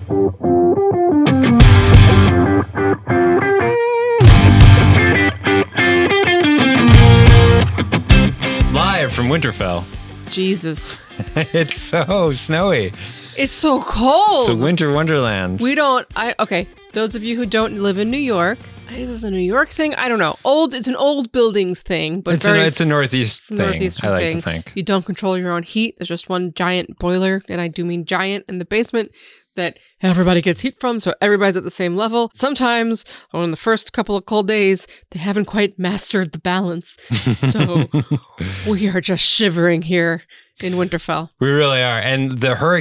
Live from Winterfell. Jesus. It's so snowy. It's so cold. It's a winter wonderland. Okay, those of you who don't live in New York, is this a New York thing? I don't know. It's an old buildings thing, but it's a Northeast thing, Northeastern I like thing. to think. You don't control your own heat. There's just one giant boiler, and I do mean giant, in the basement that everybody gets heat from, so everybody's at the same level. Sometimes, on the first couple of cold days, they haven't quite mastered the balance. So we are just shivering here in Winterfell. We really are. And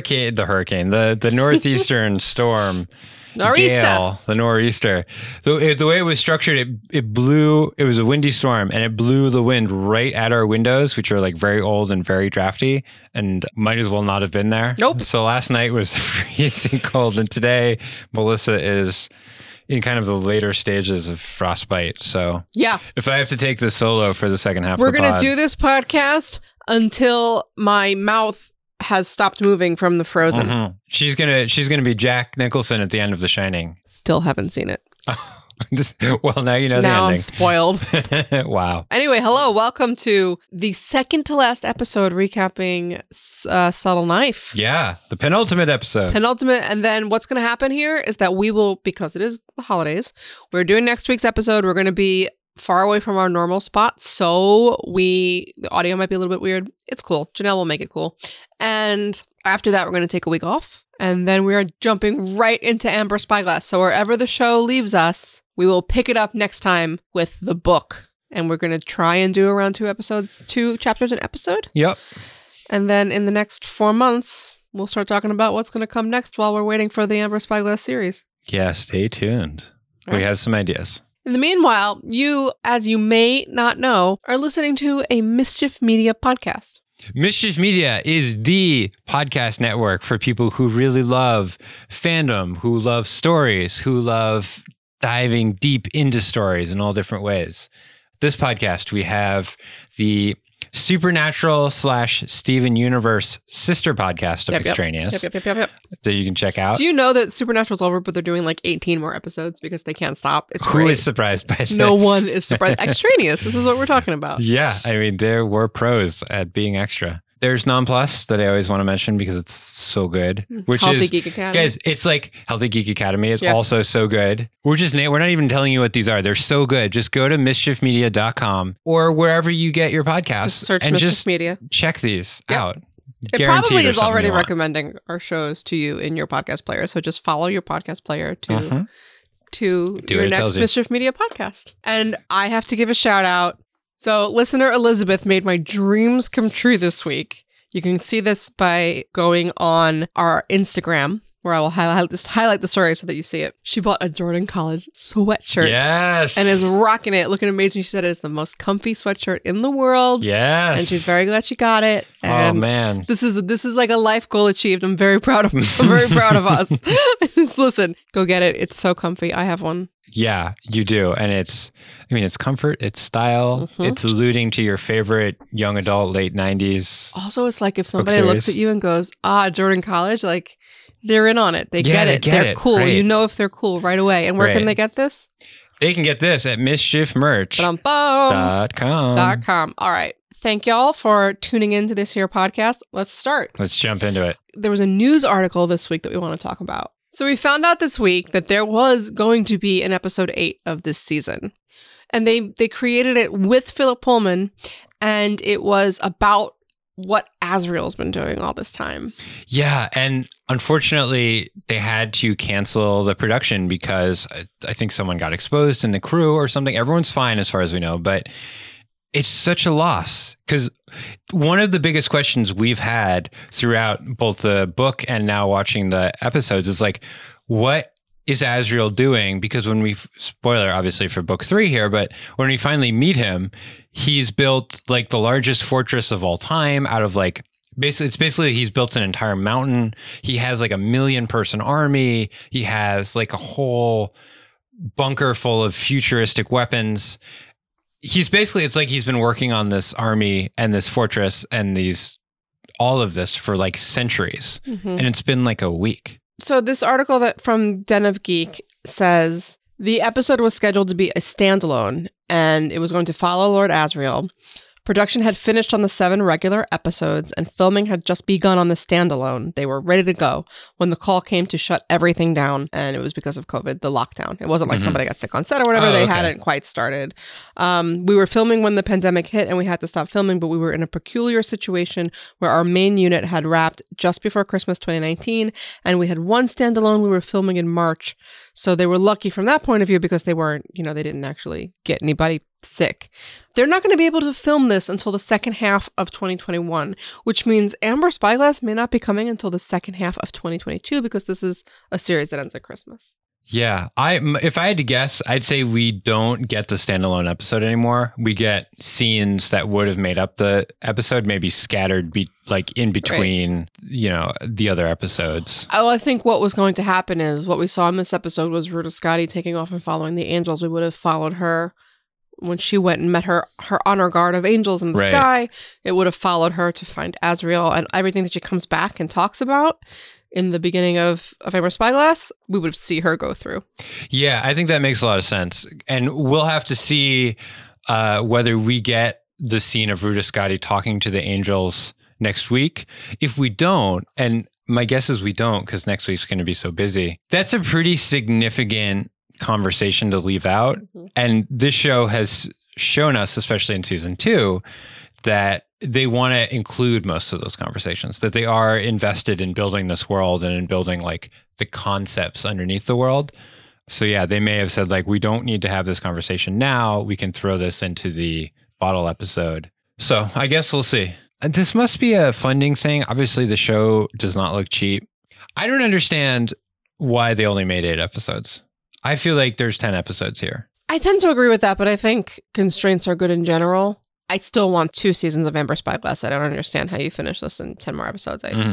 the northeastern storm, Gale, the nor'easter. The way it was structured, it blew. It was a windy storm, and it blew the wind right at our windows, which are like very old and very drafty, and might as well not have been there. Nope. So last night was freezing cold, and today Melissa is in kind of the later stages of frostbite. So yeah, if I have to take this solo for the second half, we're of the gonna pod, do this podcast until my mouth has stopped moving from the frozen. Mm-hmm. She's gonna be Jack Nicholson at the end of The Shining. Still haven't seen it. Well, now you know the now ending. I'm spoiled. Wow. Anyway, hello, welcome to the second to last episode recapping Subtle Knife. Yeah, the penultimate episode. Penultimate, and then what's going to happen here is that we will, because it is the holidays, we're doing next week's episode. We're going to be far away from our normal spot, so the audio might be a little bit weird. It's cool. Janelle will make it cool. And after that, we're going to take a week off, and then we are jumping right into Amber Spyglass. So wherever the show leaves us, we will pick it up next time with the book, and we're going to try and do around 2 chapters an episode. Yep. And then in the next 4 months, we'll start talking about what's going to come next while we're waiting for the Amber Spyglass series. Yeah, stay tuned. Right. We have some ideas. In the meanwhile, you, as you may not know, are listening to a Mischief Media podcast. Mischief Media is the podcast network for people who really love fandom, who love stories, who love diving deep into stories in all different ways. This podcast, we have the Supernatural / Steven Universe sister podcast of Extraneous Yep. that you can check out. Do you know that Supernatural's over, but they're doing like 18 more episodes because they can't stop? It's Who great. is surprised by this? No one is surprised. Extraneous. This is what we're talking about. Yeah, I mean, there were pros at being extra. There's Non-Plus that I always want to mention because it's so good. Which Healthy is, Geek Academy. Guys, it's like Healthy Geek Academy is also so good. We're not even telling you what these are. They're so good. Just go to mischiefmedia.com or wherever you get your podcasts. Just search and Mischief just Media. check these out. It Guaranteed probably there's is something already you want. recommending our shows to you in your podcast player. So just follow your podcast player to your next Mischief Media podcast. And I have to give a shout out. So listener Elizabeth made my dreams come true this week. You can see this by going on our Instagram, where I will highlight the story so that you see it. She bought a Jordan College sweatshirt. Yes. And is rocking it, looking amazing. She said it's the most comfy sweatshirt in the world. Yes. And she's very glad she got it. And oh man. This is like a life goal achieved. I'm very proud of us. Listen, go get it. It's so comfy. I have one. Yeah, you do. And it's comfort, it's style, it's alluding to your favorite young adult late 90s. Also, it's like if somebody looks at you and goes, Jordan College, like they're in on it. They get it. They're cool. Right. You know if they're cool right away. And where can they get this? They can get this at mischiefmerch.com. All right. Thank y'all for tuning into this here podcast. Let's start. Let's jump into it. There was a news article this week that we want to talk about. So we found out this week that there was going to be an episode 8 of this season. And they created it with Philip Pullman, and it was about what Azriel's been doing all this time. Yeah, and unfortunately, they had to cancel the production because I think someone got exposed in the crew or something. Everyone's fine as far as we know, but it's such a loss because one of the biggest questions we've had throughout both the book and now watching the episodes is like, what is Azriel doing? Because when spoiler obviously for book 3 here, but when we finally meet him, he's built like the largest fortress of all time out of like, basically he's built an entire mountain. He has like 1 million person army. He has like a whole bunker full of futuristic weapons. It's like he's been working on this army and this fortress and all of this for like centuries. And it's been like a week. So this article that from Den of Geek says the episode was scheduled to be a standalone, and it was going to follow Lord Asriel. Production had finished on the 7 regular episodes, and filming had just begun on the standalone. They were ready to go when the call came to shut everything down, and it was because of COVID, the lockdown. It wasn't like somebody got sick on set or whatever. They hadn't quite started. We were filming when the pandemic hit, and we had to stop filming, but we were in a peculiar situation where our main unit had wrapped just before Christmas 2019, and we had one standalone we were filming in March. So they were lucky from that point of view because they weren't, they didn't actually get anybody sick. They're not going to be able to film this until the second half of 2021, which means Amber Spyglass may not be coming until the second half of 2022 because this is a series that ends at Christmas. Yeah, if I had to guess, I'd say we don't get the standalone episode anymore. We get scenes that would have made up the episode, maybe scattered in between, the other episodes. Oh, I think what was going to happen is what we saw in this episode was Ruta Scotty taking off and following the angels. We would have followed her when she went and met her honor guard of angels in the sky. It would have followed her to find Asriel, and everything that she comes back and talks about in the beginning of Amber Spyglass, we would see her go through. Yeah, I think that makes a lot of sense. And we'll have to see whether we get the scene of Ruta Scotty talking to the angels next week. If we don't, and my guess is we don't because next week's going to be so busy, that's a pretty significant conversation to leave out. Mm-hmm. And this show has shown us, especially in season 2, that they want to include most of those conversations, that they are invested in building this world and in building the concepts underneath the world. So yeah, they may have said we don't need to have this conversation now. We can throw this into the bottle episode. So I guess we'll see. This must be a funding thing. Obviously the show does not look cheap. I don't understand why they only made 8 episodes. I feel like there's 10 episodes here. I tend to agree with that, but I think constraints are good in general. I still want 2 seasons of Amber Spyglass. I don't understand how you finish this in 10 more episodes. I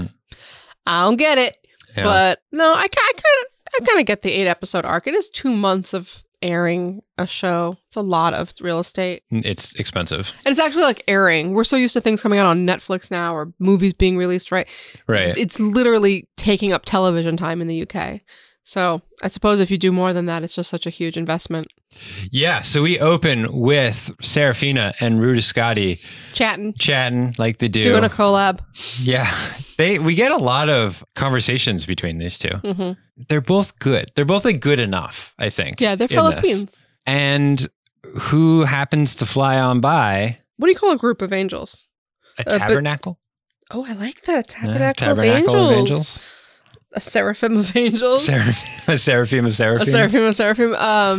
don't get it. Yeah. But no, I kind of get the 8 episode arc. It is 2 months of airing a show. It's a lot of real estate. It's expensive. And it's actually airing. We're so used to things coming out on Netflix now or movies being released, right? Right. It's literally taking up television time in the UK. So I suppose if you do more than that, it's just such a huge investment. Yeah. So we open with Serafina and Ruta Scotty chatting like they do. Doing a collab. Yeah. We get a lot of conversations between these two. Mm-hmm. They're both good. They're both good enough, I think. Yeah, they're fellow queens. And who happens to fly on by? What do you call a group of angels? A tabernacle? Oh, I like that. A tabernacle of angels. A seraphim of angels. A seraphim of seraphim. A seraphim of seraphim.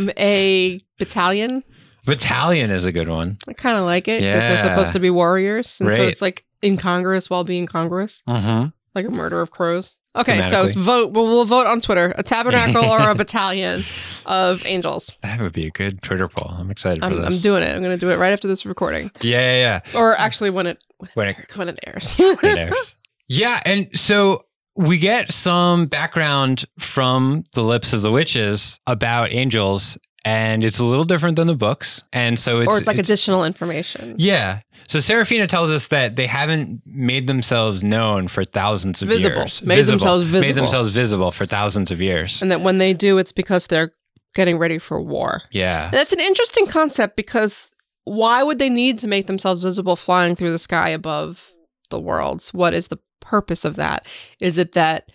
A battalion. Battalion is a good one. I kind of like it because they're supposed to be warriors. And so it's incongruous while being congruous. Mm-hmm. Like a murder of crows. Okay, so vote. We'll vote on Twitter. A tabernacle or a battalion of angels. That would be a good Twitter poll. I'm excited for this. I'm doing it. I'm going to do it right after this recording. Yeah. Or actually when it airs. When it airs. Yeah, and so we get some background from the lips of the witches about angels, and it's a little different than the books. And so it's additional information. Yeah. So Serafina tells us that they haven't made themselves known for thousands of years. Made themselves visible for thousands of years. And that when they do, it's because they're getting ready for war. Yeah. And that's an interesting concept because why would they need to make themselves visible flying through the sky above the worlds? What is the purpose of that? Is it that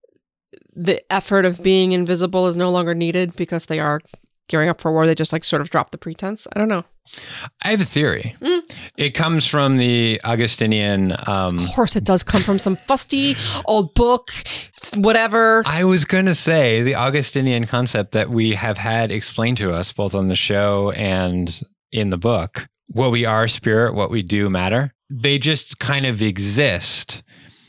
the effort of being invisible is no longer needed because they are gearing up for war? They just sort of drop the pretense? I don't know. I have a theory. It comes from the Augustinian. Of course it does come from some fusty old book, whatever. I was going to say the Augustinian concept that we have had explained to us both on the show and in the book. What we are spirit, what we do matter. They just kind of exist.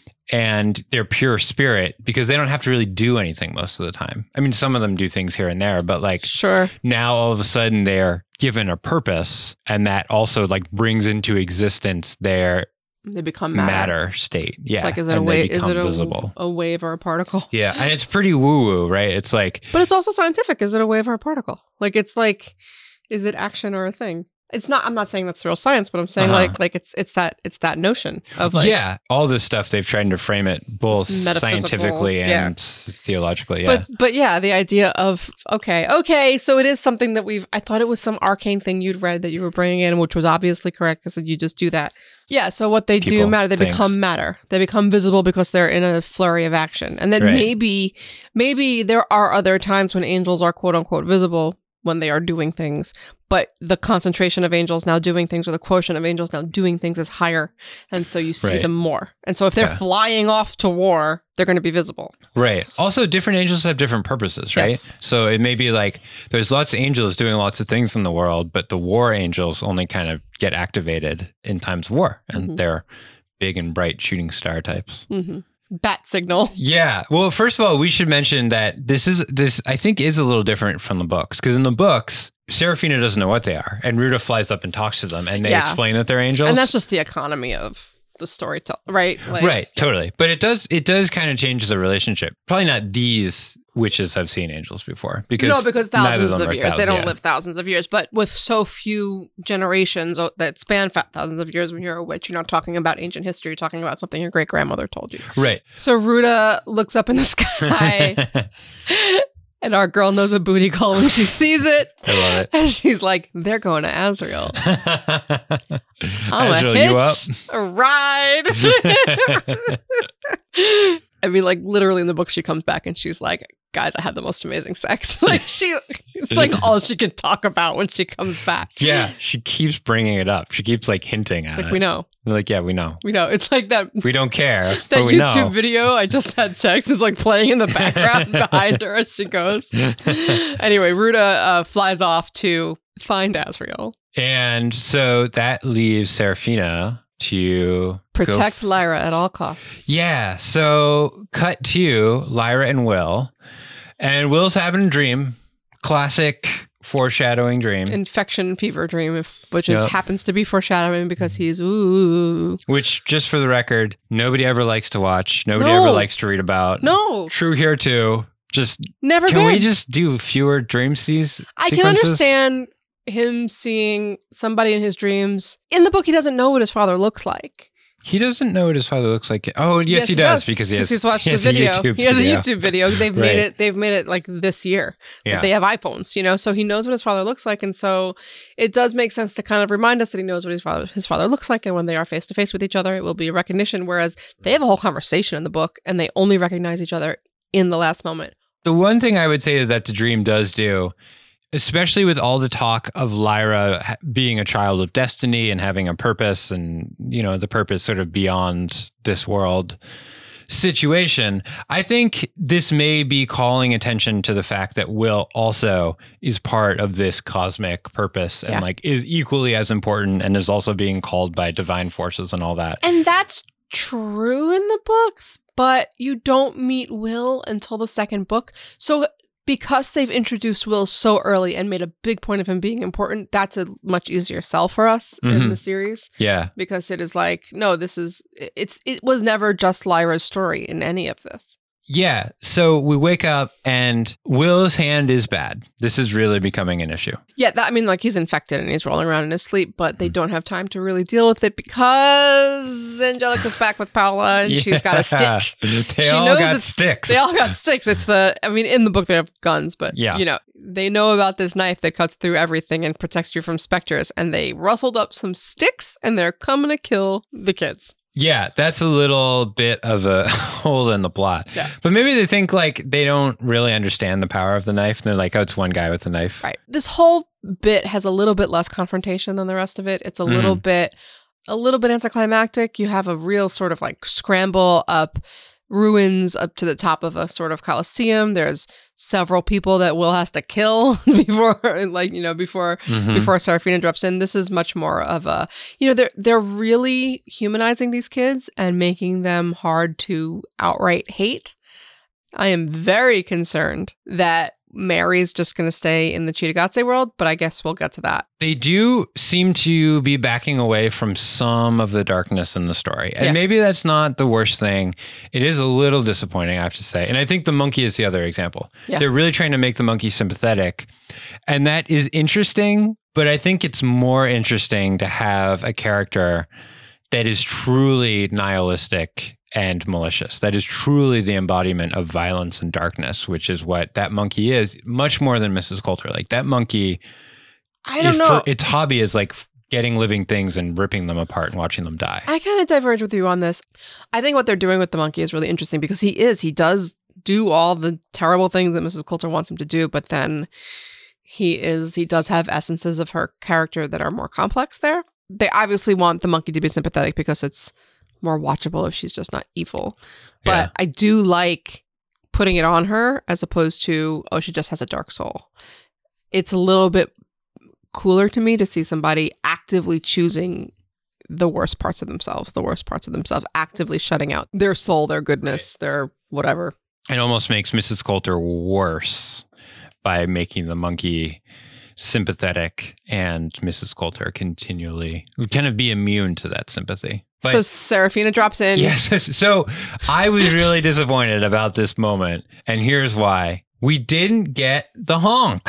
And they're pure spirit because they don't have to really do anything most of the time. I mean, some of them do things here and there, but sure. Now all of a sudden they're given a purpose, and that also brings into existence they become matter state. Yeah, it's is it a wave? Is it a wave or a particle? Yeah, and it's pretty woo woo, right? It's but it's also scientific. Is it a wave or a particle? Is it action or a thing? It's not. I'm not saying that's real science, but I'm saying like it's that notion of like all this stuff they've tried to frame it both scientifically and theologically. Yeah, but yeah, the idea of okay, so it is something that I thought it was some arcane thing you'd read that you were bringing in, which was obviously correct because you just do that. Yeah, so what they do matter. They become matter. They become visible because they're in a flurry of action, and then maybe there are other times when angels are quote unquote visible when they are doing things, but the concentration of angels now doing things or the quotient of angels now doing things is higher. And so you see them more. And so if they're flying off to war, they're going to be visible. Right. Also, different angels have different purposes, right? Yes. So it may be like there's lots of angels doing lots of things in the world, but the war angels only kind of get activated in times of war. And they're big and bright shooting star types. Mm-hmm. Bat signal. Yeah. Well, first of all, we should mention that this I think is a little different from the books, because in the books, Seraphina doesn't know what they are, and Ruta flies up and talks to them, and they explain that they're angels. And that's just the economy of the storytelling, right? Like, right. Totally. But it does kind of change the relationship. Probably not these witches have seen angels before, because thousands of years. They don't live thousands of years, but with so few generations that span thousands of years, when you're a witch, you're not talking about ancient history. You're talking about something your great grandmother told you. Right. So Ruta looks up in the sky. And our girl knows a booty call when she sees it. I love it. And she's like, they're going to Azrael. I'm Azrael, a hitch, you up? a ride. I mean, like literally in the book, she comes back and she's like, guys, I had the most amazing sex. Like it's like all she can talk about when she comes back. Yeah. She keeps bringing it up. She keeps like hinting at it. Like, we know. We're like, yeah, we know. We know. It's like that. We don't care. That but we YouTube know. video, I just had sex, is like playing in the background behind her as she goes. Anyway, Ruta flies off to find Azrael. And so that leaves Seraphina to protect Lyra at all costs. Yeah. So cut to Lyra and Will. And Will's having a dream. Classic foreshadowing dream. Infection fever dream, which happens to be foreshadowing because he's ooh. Which, just for the record, nobody ever likes to watch. Nobody ever likes to read about. No. True here too. Just never can good. We just do fewer dream sequences? I can understand him seeing somebody in his dreams. In the book, he doesn't know what his father looks like. He doesn't know what his father looks like. Oh, yes, he does because he's watched the video. He has a YouTube video. They've made it like this year. Yeah. They have iPhones, so he knows what his father looks like. And so it does make sense to kind of remind us that he knows what his father looks like. And when they are face to face with each other, it will be a recognition. Whereas they have a whole conversation in the book and they only recognize each other in the last moment. The one thing I would say is that the dream does do, especially with all the talk of Lyra being a child of destiny and having a purpose and, the purpose sort of beyond this world situation, I think this may be calling attention to the fact that Will also is part of this cosmic purpose and is equally as important and is also being called by divine forces and all that. And that's true in the books, but you don't meet Will until the second book. So because they've introduced Will so early and made a big point of him being important, that's a much easier sell for us in the series. Yeah. Because it is like, no, it was never just Lyra's story in any of this. Yeah. So we wake up and Will's hand is bad. This is really becoming an issue. Yeah. He's infected and he's rolling around in his sleep, but they don't have time to really deal with it because Angelica's back with Paula and she's got a stick. They all got sticks. They all got sticks. In the book they have guns, but they know about this knife that cuts through everything and protects you from specters, and they rustled up some sticks and they're coming to kill the kids. Yeah, that's a little bit of a hole in the plot. Yeah. But maybe they think they don't really understand the power of the knife. And they're like, oh, it's one guy with a knife. Right. This whole bit has a little bit less confrontation than the rest of it. It's a little bit anticlimactic. You have a real sort of scramble up ruins up to the top of a sort of Colosseum. There's several people that Will has to kill before Seraphina drops in. This is much more of a, they're really humanizing these kids and making them hard to outright hate. I am very concerned that Mary's just going to stay in the Cittàgazze world, but I guess we'll get to that. They do seem to be backing away from some of the darkness in the story. And maybe that's not the worst thing. It is a little disappointing, I have to say. And I think the monkey is the other example. Yeah. They're really trying to make the monkey sympathetic. And that is interesting, But I think it's more interesting to have a character that is truly nihilistic and malicious. That is truly the embodiment of violence and darkness, which is what that monkey is, much more than Mrs. Coulter. Like that monkey, I don't know. Its hobby is like getting living things and ripping them apart and watching them die. I kind of diverge with you on this. I think what they're doing with the monkey is really interesting because he does do all the terrible things that Mrs. Coulter wants him to do, but then he does have essences of her character that are more complex there. They obviously want the monkey to be sympathetic because it's more watchable if she's just not evil. But Yeah. I do like putting it on her as opposed to, oh, she just has a dark soul. It's a little bit cooler to me to see somebody actively choosing the worst parts of themselves, actively shutting out their soul, their goodness, their whatever. It almost makes Mrs. Coulter worse by making the monkey sympathetic and Mrs. Coulter continually kind of be immune to that sympathy. But, So Serafina drops in. yes. So I was really disappointed about this moment. And here's why. We didn't get the honk.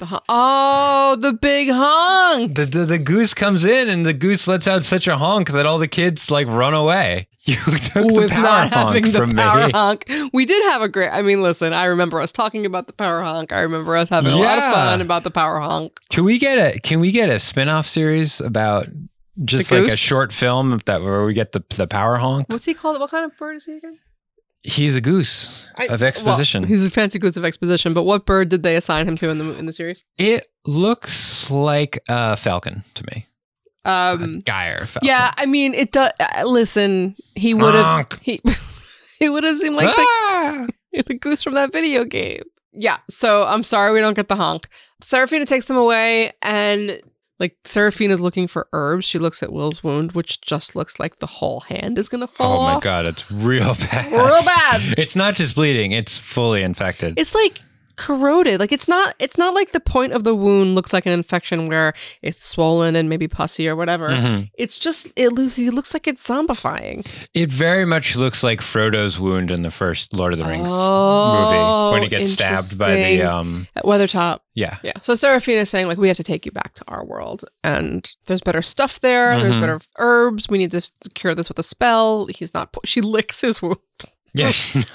The big honk. The goose comes in and the goose lets out such a honk that all the kids like run away. You took With the power not honk having the from power me. honk. We did have a great, I mean, listen, I remember us talking about the power honk. I remember us having a lot of Yeah. fun about the power honk. Can we get a spin-off series about just The like a goose? short film where we get the power honk? What's he called? What kind of bird is he again? He's a goose of exposition. Well, he's a fancy goose of exposition, but what bird did they assign him to in the series? It looks like a falcon to me. A Geyer falcon. Yeah, I mean, it does. Listen, he would have Honk. he would have seemed like Ah! the goose from that video game. Yeah, so I'm sorry we don't get the honk. Serafina takes them away, and like Serafina's looking for herbs. She looks at Will's wound, which just looks like the whole hand is gonna fall Oh my off. god, it's real bad. Real bad. It's not just bleeding; it's fully infected. It's like corroded. Like it's not like the point of the wound looks like an infection where it's swollen and maybe pussy or whatever. Mhm. It's just it looks like it's zombifying. It very much looks like Frodo's wound in the first Lord of the Rings Oh, movie when he gets stabbed by the At Weathertop. yeah. Yeah. So Serafina's saying, like, we have to take you back to our world. And there's better stuff there. There's Mhm. better herbs. We need to cure this with a spell. He's not... She licks his wound. Yeah.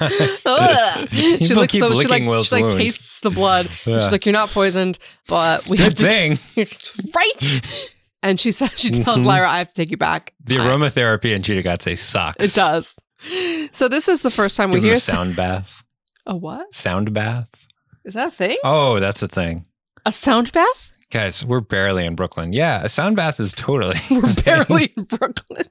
Ugh. He's She gonna licks keep the... She licking Will's like wounds. tastes the blood. Yeah. She's like, you're not poisoned, but we have Good to... thing. Right? And she says, she tells Mhm. Lyra, I have to take you back. The aromatherapy in Chittagate sucks. It does. So this is the first time we Give him hear... a sound bath. A what? Sound bath. Is that a thing? Oh, that's a thing. A sound bath? Guys, we're barely in Brooklyn. Yeah, a sound bath is totally. We're barely in Brooklyn.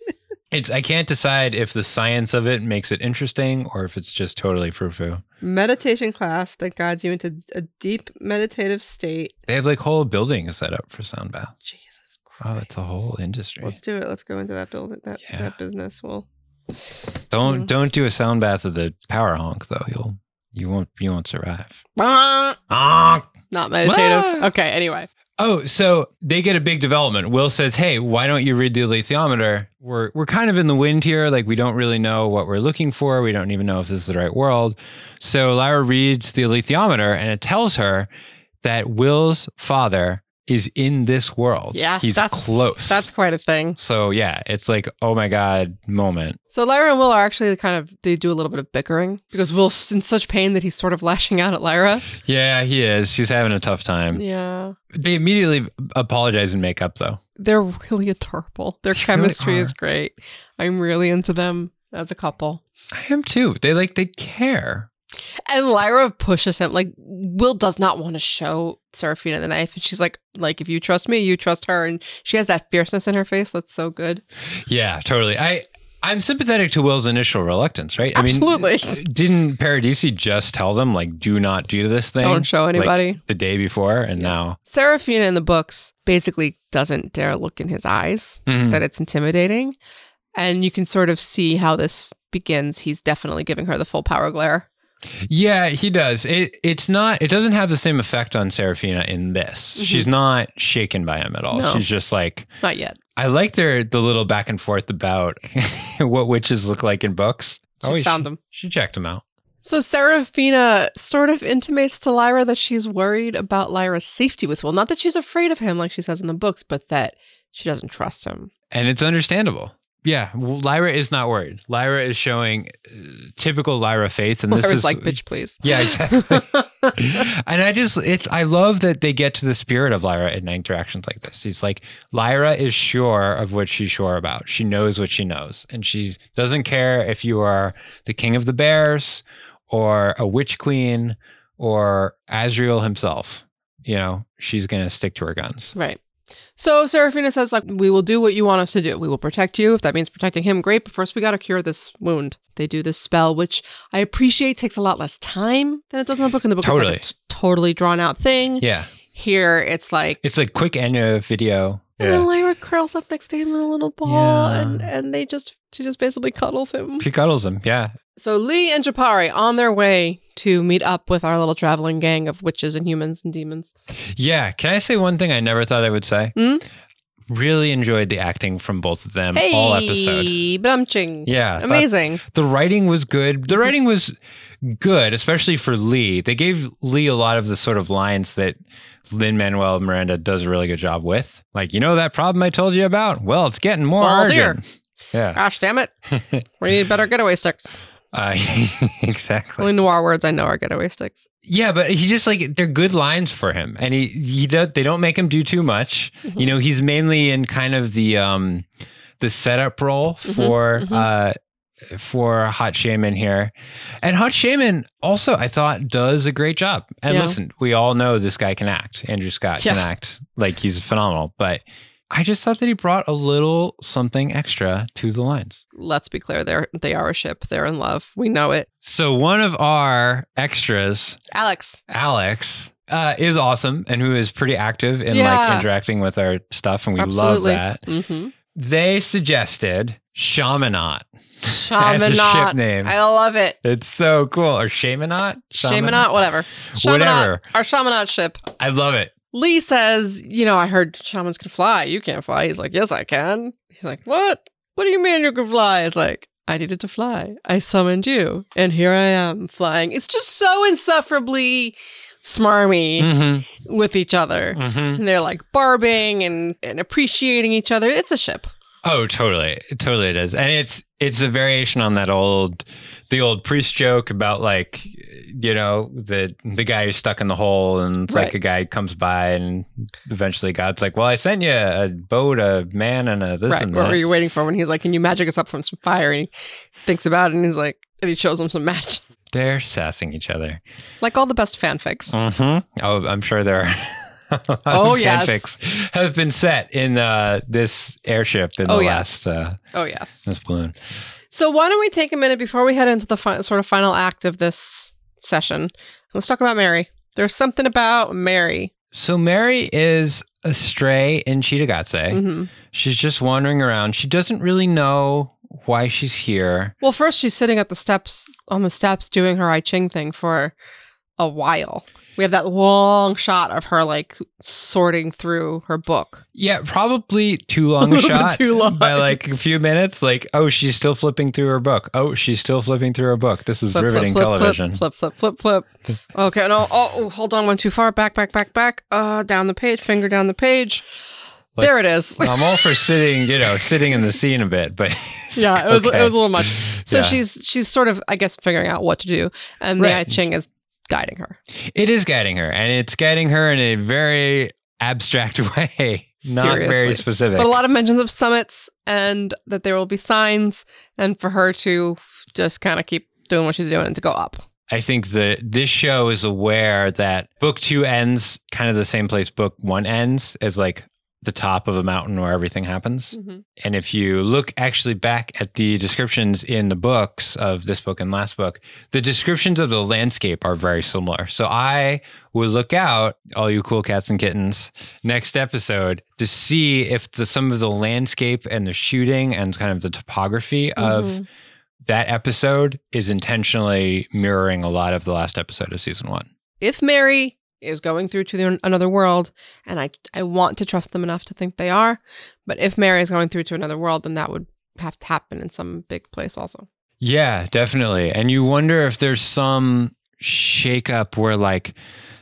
I can't decide if the science of it makes it interesting or if it's just totally frou-frou. Meditation class that guides you into a deep meditative state. They have like whole buildings set up for sound baths. Jesus Christ. Oh, it's a whole industry. Let's do it. Let's go into that building, Yeah. that business. Well, Don't do a sound bath of the power honk though. You won't survive. not Honk. meditative. Ah. Okay, anyway. Oh, so they get a big development. Will says, "Hey, why don't you read the alethiometer? We're kind of in the wind here. Like we don't really know what we're looking for. We don't even know if this is the right world." So Lyra reads the alethiometer, and it tells her that Will's father is in this world. Yeah, he's close. That's quite a thing. So yeah, it's like, oh my god, moment. So Lyra and Will are actually they do a little bit of bickering because Will's in such pain that he's sort of lashing out at Lyra. Yeah, he is. She's having a tough time. Yeah. They immediately apologize and make up though. They're really adorable. Their They chemistry really is are. great. I'm really into them as a couple. I am too. They care. And Lyra pushes him. Like, Will does not want to show Serafina the knife. And she's like, if you trust me, you trust her. And she has that fierceness in her face. That's so good. Yeah, totally. I'm sympathetic to Will's initial reluctance, right? Absolutely. I mean, didn't Paradisi just tell them, like, do not do this thing? Don't show anybody. Like, the day before, and now. Serafina in the books basically doesn't dare look in his eyes, Mhm. that it's intimidating. And you can sort of see how this begins. He's definitely giving her the full power glare. Yeah, he does. It doesn't have the same effect on Serafina in this. Mhm. She's not shaken by him at all. No. She's just like, Not yet. I like the little back and forth about what witches look like in books. She's found them. She checked them out. So Seraphina sort of intimates to Lyra that she's worried about Lyra's safety with Will. Not that she's afraid of him, like she says in the books, but that she doesn't trust him. And it's understandable. Yeah, Lyra is not worried. Lyra is showing typical Lyra faith, and Lyra's this is like, bitch, please. Yeah, exactly. And I love that they get to the spirit of Lyra in interactions like this. It's like Lyra is sure of what she's sure about. She knows what she knows, and she doesn't care if you are the king of the bears or a witch queen or Azrael himself. You know, she's going to stick to her guns. Right. So Seraphina says, like, we will do what you want us to do. We will protect you. If that means protecting him, great. But first we got to cure this wound. They do this spell, which I appreciate takes a lot less time than it does in the book. In the book, Totally. It's like a totally drawn out thing. Yeah. Here, it's like quick end of video. And then Lyra curls up next to him in a little ball, and she just basically cuddles him. She cuddles him, yeah. So Lee and Japari on their way to meet up with our little traveling gang of witches and humans and demons. Yeah. Can I say one thing I never thought I would say? Really enjoyed the acting from both of them all episode. Brumching. Yeah. Amazing. The writing was good. The writing was good, especially for Lee. They gave Lee a lot of the sort of lines that Lin-Manuel Miranda does a really good job with. Like, you know that problem I told you about? Well, it's getting more urgent. Yeah. Gosh, damn it. We need better getaway sticks. Exactly. Only noir words I know are getaway sticks. Yeah, but he just like, they're good lines for him. And they don't make him do too much. Mm-hmm. You know, he's mainly in kind of the setup role for Hot Shaman here. And Hot Shaman also, I thought, does a great job. And listen, we all know this guy can act. Andrew Scott can act. Like, he's phenomenal. But I just thought that he brought a little something extra to the lines. Let's be clear, they are a ship. They're in love. We know it. So one of our extras, Alex, is awesome and who is pretty active in like interacting with our stuff, and we love that. Mm-hmm. They suggested Shamanot. As a ship name. I love it. It's so cool. Or Shamanot? Shamanot, whatever. Whatever. Our Shamanot ship. I love it. Lee says, you know, I heard shamans can fly. You can't fly. He's like, yes, I can. He's like, what? What do you mean you can fly? It's like, I needed to fly. I summoned you. And here I am flying. It's just so insufferably smarmy with each other. Mm-hmm. And they're like barbing and appreciating each other. It's a ship. Oh, totally. Totally it is. And it's a variation on that the old priest joke about like, you know, the guy who's stuck in the hole and like a guy comes by and eventually God's like, well, I sent you a boat, a man, and a this and that. What were you waiting for? When he's like, can you magic us up from some fire? And he thinks about it and he's like, and he shows him some matches. They're sassing each other. Like all the best fanfics. Mm-hmm. Oh, I'm sure there are. Fanfics have been set in this airship in the last this balloon. So why don't we take a minute before we head into the sort of final act of this session? Let's talk about Mary. There's something about Mary. So Mary is a stray in Cittàgazze. Mm-hmm. She's just wandering around. She doesn't really know why she's here. Well, first she's sitting at on the steps doing her I Ching thing for a while. We have that long shot of her like sorting through her book. Yeah, probably too long a shot. Too long. By like a few minutes. Like, oh, she's still flipping through her book. Oh, she's still flipping through her book. This is riveting television. Flip. Okay, no. Oh, hold on. Went too far. Back. Down the page. Finger down the page. Like, there it is. I'm all for sitting in the scene a bit, but yeah, it was a little much. So she's sort of, I guess, figuring out what to do, and the I Ching is guiding her. It is guiding her, and it's guiding her in a very abstract way, not very specific. But a lot of mentions of summits and that there will be signs, and for her to just kind of keep doing what she's doing and to go up. I think this show is aware that book 2 ends kind of the same place book 1 ends, as like the top of a mountain where everything happens. Mm-hmm. And if you look actually back at the descriptions in the books of this book and last book, the descriptions of the landscape are very similar. So I would look out, all you cool cats and kittens, next episode to see if some of the landscape and the shooting and kind of the topography of that episode is intentionally mirroring a lot of the last episode of season 1. If Mary is going through to another world, and I want to trust them enough to think they are, but if Mary is going through to another world, then that would have to happen in some big place also. Yeah, definitely. And you wonder if there's some shakeup where like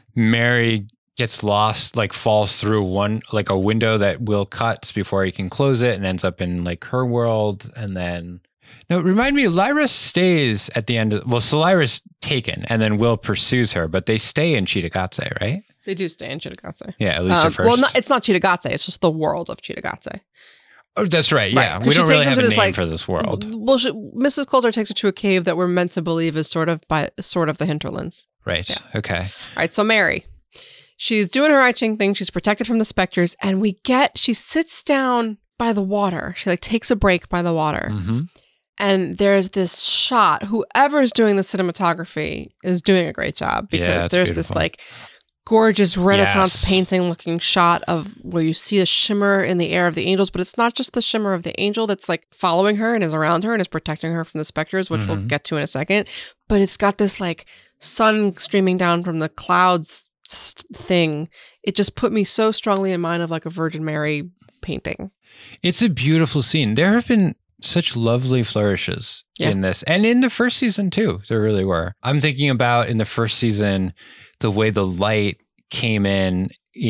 Mary gets lost, like falls through a window that Will cuts before he can close it and ends up in like her world. And then, no, remind me, Lyra stays at the end so Lyra's taken and then Will pursues her, but they stay in Chitagatse, right? They do stay in Chitagatse. Yeah, at least at first. Well, it's not Chitagatse. It's just the world of Chitagatse. Oh, that's right. Yeah. Right. We don't really have a name for this world. Well, Mrs. Coulter takes her to a cave that we're meant to believe is sort of the hinterlands. Right. Yeah. Okay. All right. So Mary, she's doing her I Ching thing. She's protected from the specters. And she sits down by the water. She like takes a break by the water. Mm-hmm. And there's this shot. Whoever's doing the cinematography is doing a great job because there's beautiful. This like gorgeous Renaissance painting looking shot of where you see a shimmer in the air of the angels, but it's not just the shimmer of the angel that's like following her and is around her and is protecting her from the specters, which we'll get to in a second. But it's got this like sun streaming down from the clouds thing. It just put me so strongly in mind of like a Virgin Mary painting. It's a beautiful scene. There have been such lovely flourishes in this, and in the first season too. There really were. I'm thinking about in the first season, the way the light came in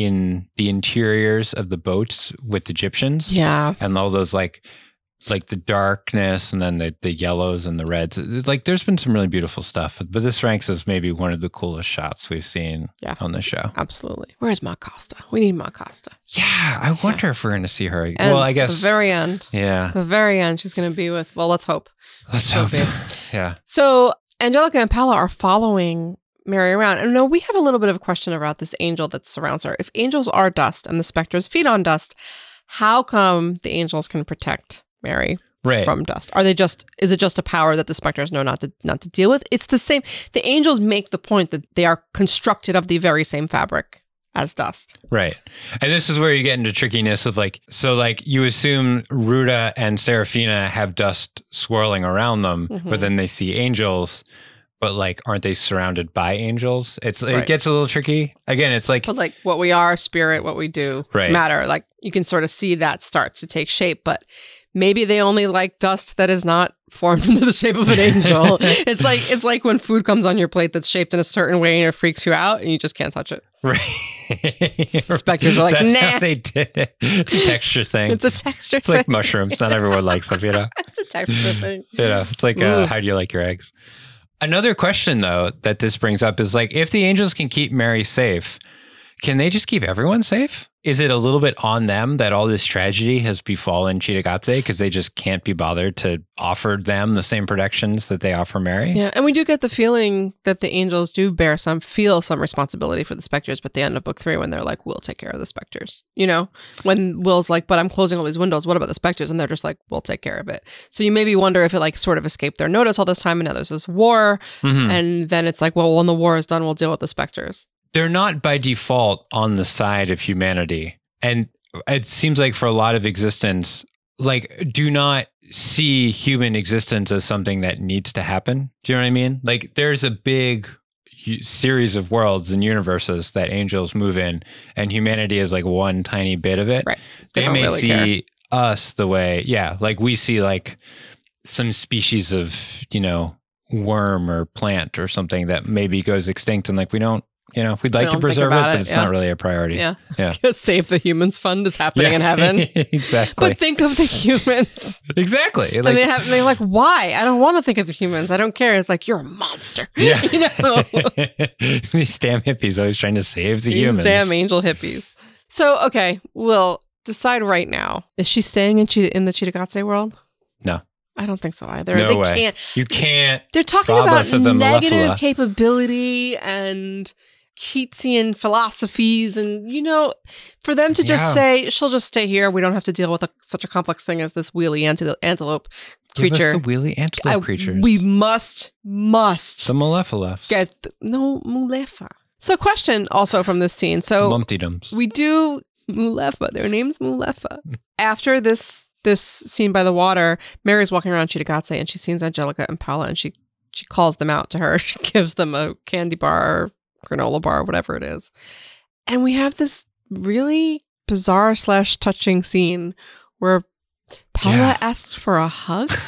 the interiors of the boats with Egyptians. Yeah. And all those like the darkness and then the yellows and the reds. Like there's been some really beautiful stuff, but this ranks as maybe one of the coolest shots we've seen on the show. Absolutely. Where's Ma Costa? We need Ma Costa. Yeah. I wonder if we're going to see her. And well, I guess. The very end. Yeah. The very end, she's going to be with, let's hope. Let's hope. Yeah. So Angelica and Paula are following Mary around. And no, we have a little bit of a question about this angel that surrounds her. If angels are dust and the specters feed on dust, how come the angels can protect Mary from dust? Is it just a power that the specters know not to deal with? It's the same. The angels make the point that they are constructed of the very same fabric as dust. Right. And this is where you get into trickiness of you assume Ruta and Serafina have dust swirling around them, but then they see angels. But like, aren't they surrounded by angels? It gets a little tricky. Again, it's like, but like what we are, spirit, what we do, matter. Like you can sort of see that starts to take shape, but maybe they only like dust that is not formed into the shape of an angel. It's like when food comes on your plate that's shaped in a certain way and it freaks you out and you just can't touch it. Right. Specters are like, that's nah. How they did it. It's a texture thing. It's a texture thing. It's like mushrooms. Not everyone likes them, you know? It's a texture thing. It's like, how do you like your eggs? Another question, though, that this brings up is like, if the angels can keep Mary safe, can they just keep everyone safe? Is it a little bit on them that all this tragedy has befallen Chitagatse because they just can't be bothered to offer them the same protections that they offer Mary? Yeah, and we do get the feeling that the angels do feel some responsibility for the specters, but the end of book 3 when they're like, we'll take care of the specters. You know, when Will's like, but I'm closing all these windows, what about the specters? And they're just like, we'll take care of it. So you maybe wonder if it like sort of escaped their notice all this time and now there's this war. And then it's like, well, when the war is done, we'll deal with the specters. They're not by default on the side of humanity. And it seems like for a lot of existence, like, do not see human existence as something that needs to happen. Do you know what I mean? Like, there's a big series of worlds and universes that angels move in, and humanity is like one tiny bit of it. Right. They may really see us the way, like we see like some species of, worm or plant or something that maybe goes extinct, and like we don't. We'd like to preserve it, but it's not really a priority. Yeah. Save the Humans Fund is happening in heaven. Exactly. But think of the humans. Exactly. Like, and they're like, why? I don't want to think of the humans. I don't care. It's like, you're a monster. Yeah. These damn hippies always trying to save the humans. These damn angel hippies. So, okay, we'll decide right now. Is she staying in the Chitagatse world? No. I don't think so either. No they way. Can't. You can't. They're talking about negative capability and Keatsian philosophies, and for them to just say she'll just stay here, we don't have to deal with such a complex thing as this wheelie antelope creature. Give us the wheelie antelope creatures. We must the Malefiluffs. Mulefa. So, question also from this scene. So, Lumpty-dums. We do Mulefa. Their name's Mulefa. After this scene by the water, Mary's walking around Chitagatse and she sees Angelica and Paula, and she calls them out to her. She gives them a candy bar, granola bar, whatever it is. And we have this really bizarre / touching scene where Paula asks for a hug.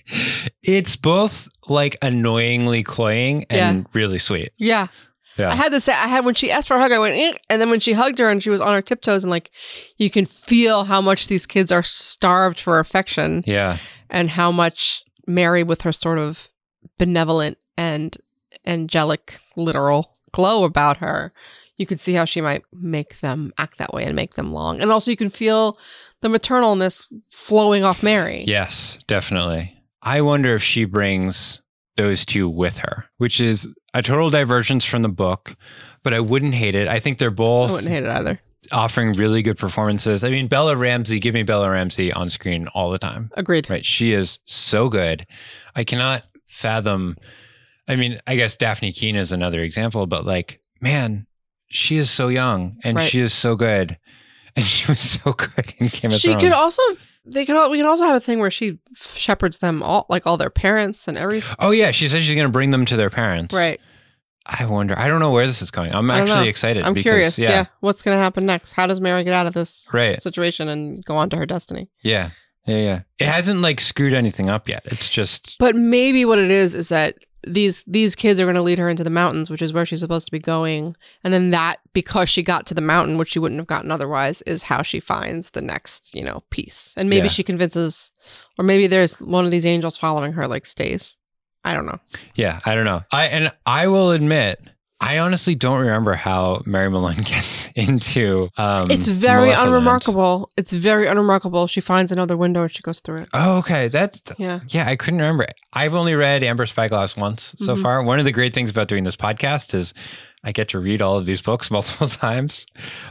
It's both like annoyingly cloying and really sweet. Yeah. Yeah. I had to say, when she asked for a hug, I went, eh. And then when she hugged her and she was on her tiptoes and like, you can feel how much these kids are starved for affection. Yeah. And how much Mary, with her sort of benevolent and angelic, literal glow about her, you could see how she might make them act that way and make them long. And also you can feel the maternalness flowing off Mary. Yes, definitely. I wonder if she brings those two with her, which is a total divergence from the book, but I wouldn't hate it. I think they're both I wouldn't hate it either. Offering really good performances. I mean, Bella Ramsey, give me Bella Ramsey on screen all the time. Agreed. Right. She is so good. I cannot fathom. I mean, I guess Daphne Keane is another example, but like, man, she is so young and she is so good. And she was so good in Game of Thrones. She could also, we can also have a thing where she shepherds them all, like all their parents and everything. Oh yeah. She says she's going to bring them to their parents. Right. I wonder. I don't know where this is going. I'm actually excited. I'm curious. Yeah. What's going to happen next? How does Mary get out of this situation and go on to her destiny? Yeah. Yeah. It hasn't like screwed anything up yet. It's just. But maybe what it is that these kids are going to lead her into the mountains, which is where she's supposed to be going. And then that, because she got to the mountain, which she wouldn't have gotten otherwise, is how she finds the next, piece. And maybe she convinces, or maybe there's one of these angels following her, like stays. I don't know. Yeah, I don't know. I will admit, I honestly don't remember how Mary Malone gets into it's very unremarkable. It's very unremarkable. She finds another window and she goes through it. Oh, okay. Yeah, I couldn't remember it. I've only read Amber Spyglass once so far. One of the great things about doing this podcast is I get to read all of these books multiple times,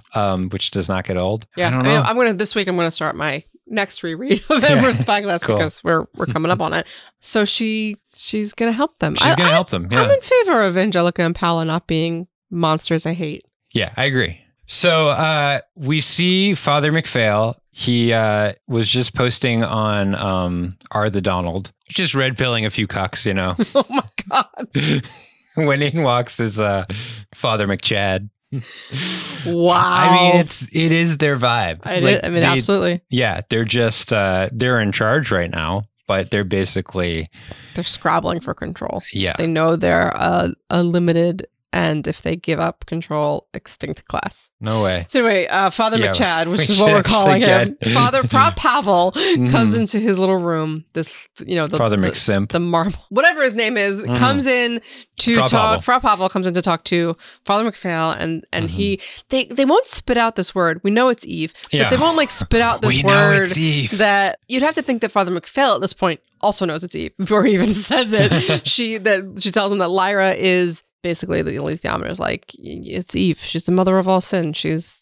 which does not get old. Yeah, I mean, this week I'm going to start my next reread of Amber Spyglass because we're coming up on it. So she's gonna help them. She's gonna help them. Yeah. I'm in favor of Angelica and Paula not being monsters I hate. Yeah, I agree. So we see Father McPhail. He was just posting on R the Donald, just red pilling a few cucks, Oh my God. When in walks is Father McChad. Wow. I mean, it is their vibe. Absolutely. Yeah, they're just they're in charge right now, but they're basically scrabbling for control. Yeah, they know they're a limited, and if they give up control, extinct class. No way. So anyway, Father McChad, which is what we're calling him, Fra Pavel, comes into his little room. This, Father McSimp, the marble, whatever his name is, comes in to talk. Fra Pavel comes in to talk to Father McPhail, and they won't spit out this word. We know it's Eve, but they won't spit out this word that you'd have to think that Father McPhail at this point also knows it's Eve before he even says it. She tells him that Lyra is. Basically, the only theometer is it's Eve. She's the mother of all sin. She's,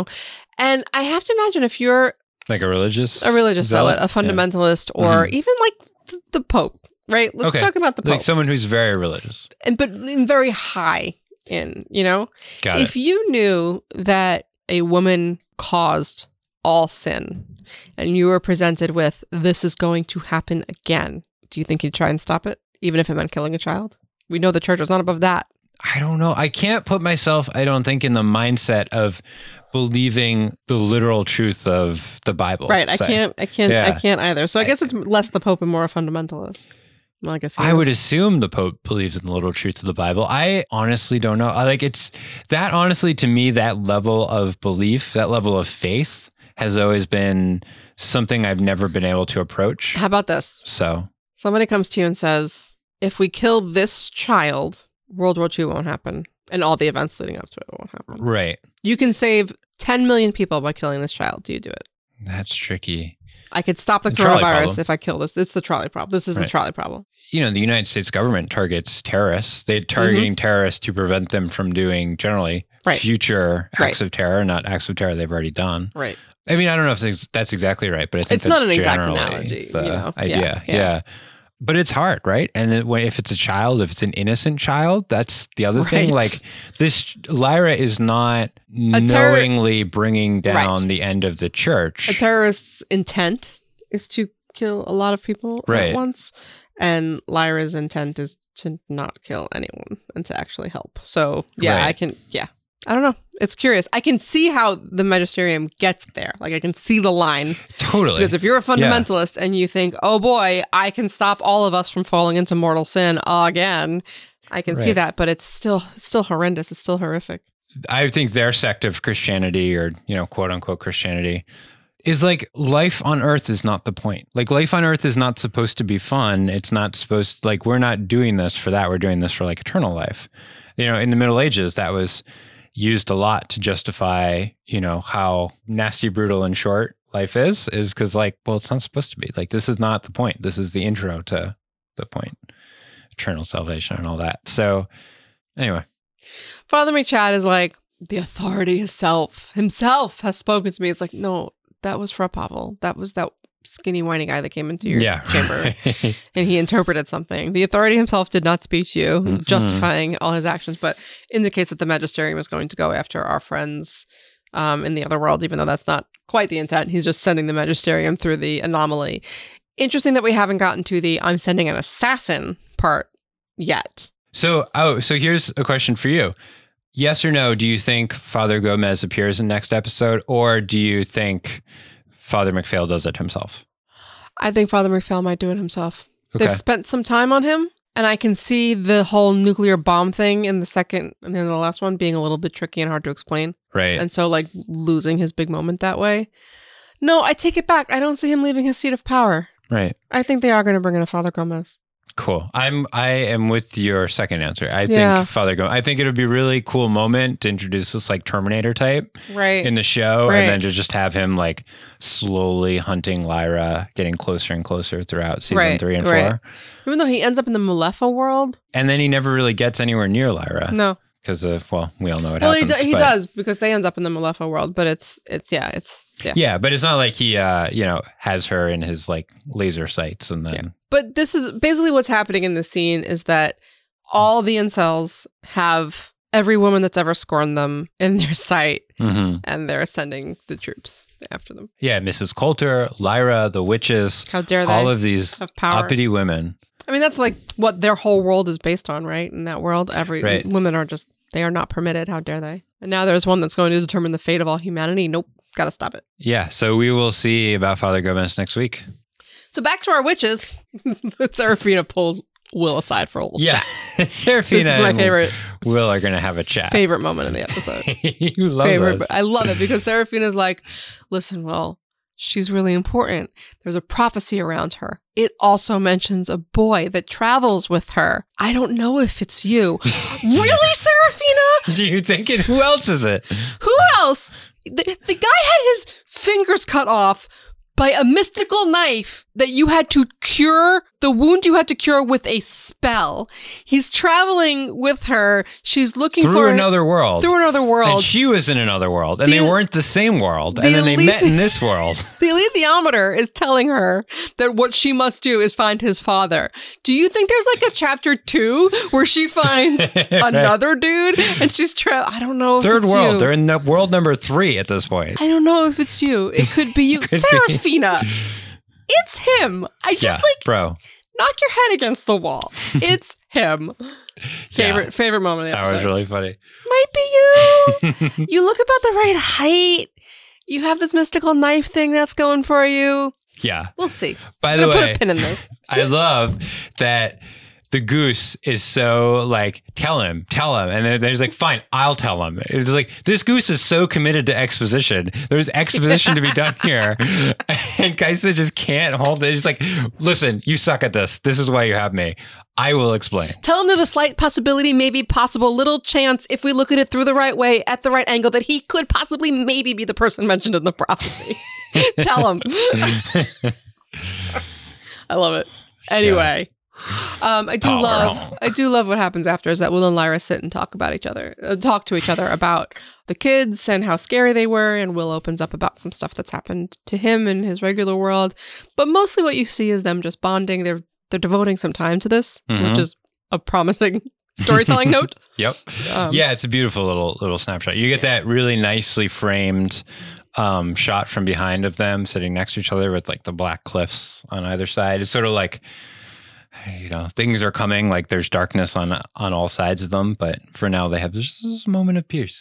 and I have to imagine if you're like a religious zealot, a fundamentalist, or even the Pope, right? Let's talk about the Pope. Like someone who's very religious, but very high in, Got if you knew that a woman caused all sin, and you were presented with this is going to happen again, do you think you'd try and stop it, even if it meant killing a child? We know the church is not above that. I don't know. I can't put myself, I don't think, in the mindset of believing the literal truth of the Bible. Right. I can't either. So I guess it's less the Pope and more a fundamentalist. Well, I would assume the Pope believes in the literal truth of the Bible. I honestly don't know. It's that, honestly, to me, that level of belief, that level of faith has always been something I've never been able to approach. How about this? So somebody comes to you and says, if we kill this child, World War II won't happen, and all the events leading up to it won't happen. Right. You can save 10 million people by killing this child. Do you do it? That's tricky. I could stop the coronavirus if I kill this. It's the trolley problem. This is the trolley problem. The United States government targets terrorists. They're targeting terrorists to prevent them from doing, generally, future acts of terror, not acts of terror they've already done. Right. I mean, I don't know if that's exactly right, but I think it's not an exact analogy. The idea. Yeah. But it's hard, right? And if it's a child, if it's an innocent child, that's the other thing. Like this, Lyra is not knowingly bringing down the end of the church. A terrorist's intent is to kill a lot of people at once. And Lyra's intent is to not kill anyone and to actually help. So, I can I don't know. It's curious. I can see how the magisterium gets there. Like, I can see the line. Totally. Because if you're a fundamentalist and you think, oh boy, I can stop all of us from falling into mortal sin again, I can see that. But it's still horrendous. It's still horrific. I think their sect of Christianity, or, quote unquote Christianity, is like, life on earth is not the point. Like, life on earth is not supposed to be fun. It's not supposed, like, we're not doing this for that. We're doing this for, like, eternal life. In the Middle Ages, that was used a lot to justify, how nasty, brutal, and short life is because, like, well, it's not supposed to be. Like, this is not the point. This is the intro to the point. Eternal salvation and all that. So, anyway. Father McChad is like, the authority himself has spoken to me. It's like, no, that was Fra Pavel. That was that skinny, whiny guy that came into your chamber and he interpreted something. The authority himself did not speak to you, justifying all his actions, but indicates that the magisterium is going to go after our friends in the other world, even though that's not quite the intent. He's just sending the magisterium through the anomaly. Interesting that we haven't gotten to the I'm sending an assassin part yet. So here's a question for you. Yes or no, do you think Father Gomez appears in next episode, or do you think Father MacPhail does it himself? I think Father MacPhail might do it himself. Okay. They've spent some time on him, and I can see the whole nuclear bomb thing in the second and then the last one being a little bit tricky and hard to explain. Right. And so, like, losing his big moment that way. No, I take it back. I don't see him leaving his seat of power. Right. I think they are going to bring in a Father Gomez. Cool. I am with your second answer. I think Father Gomez. I think it would be a really cool moment to introduce this, like, Terminator type in the show, and then to just have him, like, slowly hunting Lyra, getting closer and closer throughout season 3 and 4. Even though he ends up in the Malefa world, and then he never really gets anywhere near Lyra. No. Because of, we all know what happens. He does, because they ends up in the Malefa world, but it's. Yeah, but it's not like he, has her in his, like, laser sights and then. Yeah. But this is basically what's happening in this scene is that all the incels have every woman that's ever scorned them in their sight, and they're sending the troops after them. Yeah, Mrs. Coulter, Lyra, the witches. How dare they? All of these uppity women. I mean, that's like what their whole world is based on, right? In that world, women are just, they are not permitted. How dare they? And now there's one that's going to determine the fate of all humanity. Nope, gotta stop it. Yeah, so we will see about Father Gomez next week. So back to our witches. Serafina pulls Will aside for a little chat. Serafina this is my favorite. Will are going to have a chat. Favorite moment in the episode. You love this. I love it because Serafina's like, listen, Will, she's really important. There's a prophecy around her. It also mentions a boy that travels with her. I don't know if it's you. Really, Serafina? Do you think it? Who else is it? Who else? The guy had his fingers cut off by a mystical knife that you had to cure, the wound you had to cure with a spell. He's traveling with her. She's looking through another world. And she was in another world. And they weren't the same world. And then they met in this world. The alethiometer is telling her that what she must do is find his father. Do you think there's like a chapter 2 where she finds another dude and she's I don't know if it's world. You. They're in world number 3 at this point. I don't know if it's you. It could be you. Serafina. It's him. I just bro. Knock your head against the wall. It's him. Favorite moment of the episode. That was really funny. Might be you. You look about the right height. You have this mystical knife thing that's going for you. Yeah. We'll see. By the way, put a pin in this. I love that the goose is so like, tell him. And then there's like, fine, I'll tell him. It's like, this goose is so committed to exposition. There's exposition to be done here. And Kaisa just can't hold it. He's like, listen, you suck at this. This is why you have me. I will explain. Tell him there's a slight possibility, maybe possible, little chance, if we look at it through the right way, at the right angle, that he could possibly maybe be the person mentioned in the prophecy. Tell him. I love it. Anyway. I do love what happens after is that Will and Lyra sit and talk to each other about the kids and how scary they were, and Will opens up about some stuff that's happened to him in his regular world. But mostly what you see is them just bonding. They're devoting some time to this, which is a promising storytelling note. Yep. Yeah, it's a beautiful little snapshot. You get that really nicely framed shot from behind of them sitting next to each other with like the black cliffs on either side. It's sort of like, things are coming, like there's darkness on all sides of them, but for now they have this moment of peace.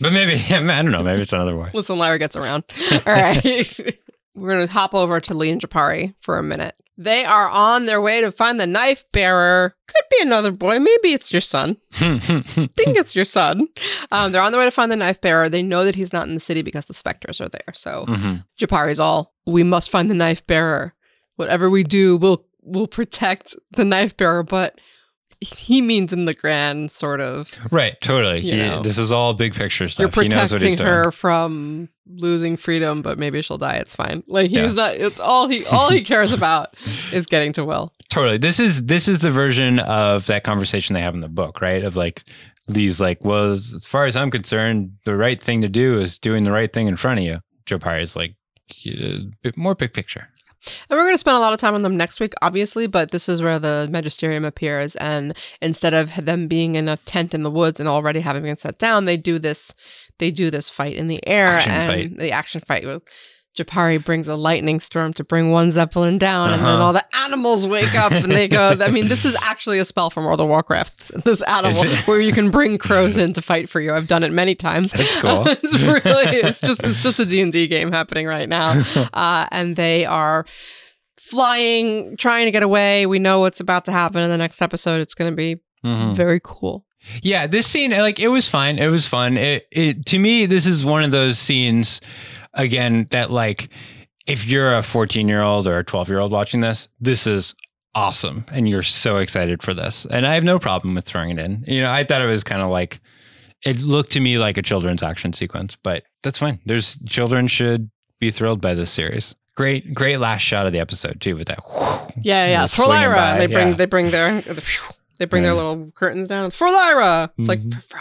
But maybe, I don't know, maybe it's another boy. Listen, Lyra gets around. All right. We're going to hop over to Lee and Japari for a minute. They are on their way to find the knife bearer. Could be another boy. Maybe it's your son. Think it's your son. They're on their way to find the knife bearer. They know that he's not in the city because the specters are there. So Japari's all, we must find the knife bearer. Whatever we do, we'll protect the knife bearer. But he means in the grand sort of. Right, totally. This is all big picture stuff. You're protecting her doing. From losing freedom, but maybe she'll die. It's fine. Like he's not. It's all he cares about is getting to Will. Totally. This is the version of that conversation they have in the book, right? Of like Lee's like, well, as far as I'm concerned, the right thing to do is doing the right thing in front of you. Japari's like a bit more big picture. And we're going to spend a lot of time on them next week, obviously, but this is where the Magisterium appears. And instead of them being in a tent in the woods and already having been set down, they do this fight in the air. The action fight. Japari brings a lightning storm to bring one Zeppelin down, and then all the animals wake up and they go, I mean, this is actually a spell from World of Warcraft. This animal where you can bring crows in to fight for you. I've done it many times. That's cool. It's just a D&D game happening right now. And they are flying, trying to get away. We know what's about to happen in the next episode. It's going to be very cool. Yeah, this scene, like, it was fine. It was fun. It to me, this is one of those scenes, again, that like, if you're a 14-year-old or a 12-year-old watching this is awesome. And you're so excited for this. And I have no problem with throwing it in. You know, I thought it was kind of like, it looked to me like a children's action sequence, but that's fine. Children should be thrilled by this series. Great last shot of the episode too with that. Yeah. For Lyra, they bring their little curtains down. For Lyra, it's like for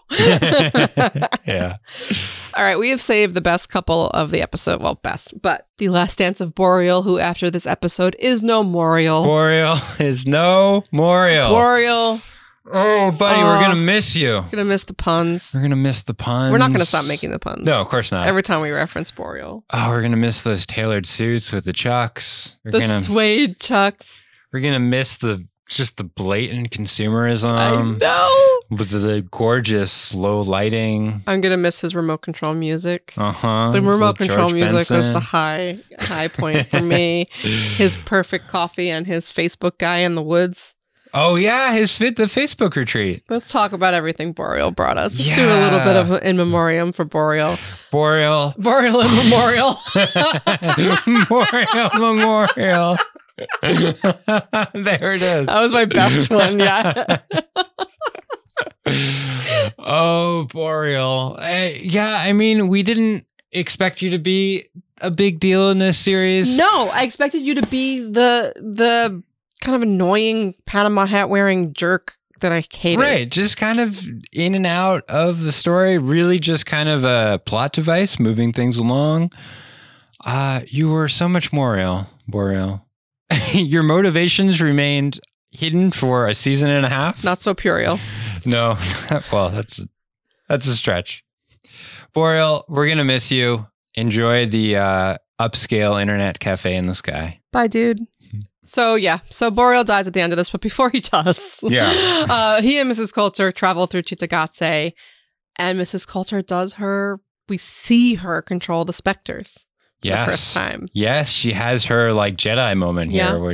Frodo. Yeah. All right, we have saved the best couple of the episode. Well, best, but the last dance of Boreal, who after this episode is no Moriel. Boreal is no Moriel. Boreal. Oh, buddy, we're going to miss you. We're going to miss the puns. We're going to miss the puns. We're not going to stop making the puns. No, of course not. Every time we reference Boreal. Oh, we're going to miss those tailored suits with the chucks. Suede chucks. We're going to miss just the blatant consumerism. I know. With the gorgeous low lighting. I'm going to miss his remote control music. The remote control music was the high point for me. His perfect coffee and his Facebook guy in the woods. Oh, yeah, the Facebook retreat. Let's talk about everything Boreal brought us. Let's do a little bit of in memoriam for Boreal. Boreal in memorial. Boreal memorial. There it is. That was my best one, yeah. Oh, Boreal. I mean, we didn't expect you to be a big deal in this series. No, I expected you to be the kind of annoying Panama hat wearing jerk that I hated. Right, just kind of in and out of the story, really just kind of a plot device, moving things along. You were so much more Boreal. Your motivations remained hidden for a season and a half. Not so Puriel. No, well, that's a stretch. Boreal, we're going to miss you. Enjoy the upscale internet cafe in the sky. Bye, dude. So Boreal dies at the end of this, but before he does, he and Mrs. Coulter travel through Cittàgazze, and Mrs. Coulter we see her control the specters for the first time. Yes, she has her like Jedi moment here where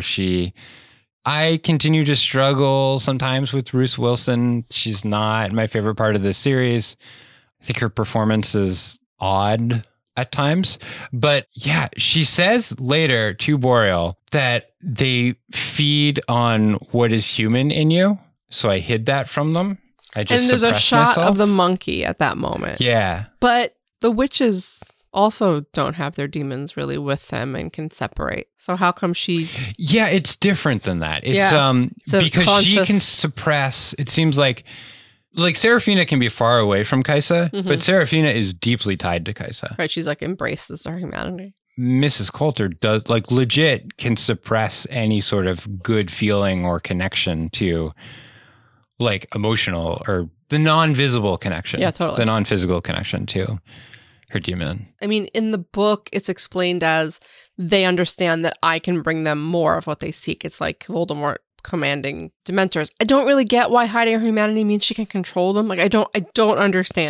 I continue to struggle sometimes with Ruth Wilson. She's not my favorite part of this series. I think her performance is odd at times. But yeah, she says later to Boreal that they feed on what is human in you. So I hid that from them. And there's a shot of the monkey at that moment. Yeah. But the witches also don't have their demons really with them and can separate. So how come she... Yeah, it's different than that. It's because she can suppress... It seems like Serafina can be far away from Kaisa, but Serafina is deeply tied to Kaisa. Right, she's like embraces her humanity. Mrs. Coulter does, like, legit can suppress any sort of good feeling or connection to, like, emotional or the non-visible connection. Yeah, totally. The non-physical connection to her demon. I mean, in the book, it's explained as they understand that I can bring them more of what they seek. It's like Voldemort commanding Dementors. I don't really get why hiding her humanity means she can control them. Like, I don't understand.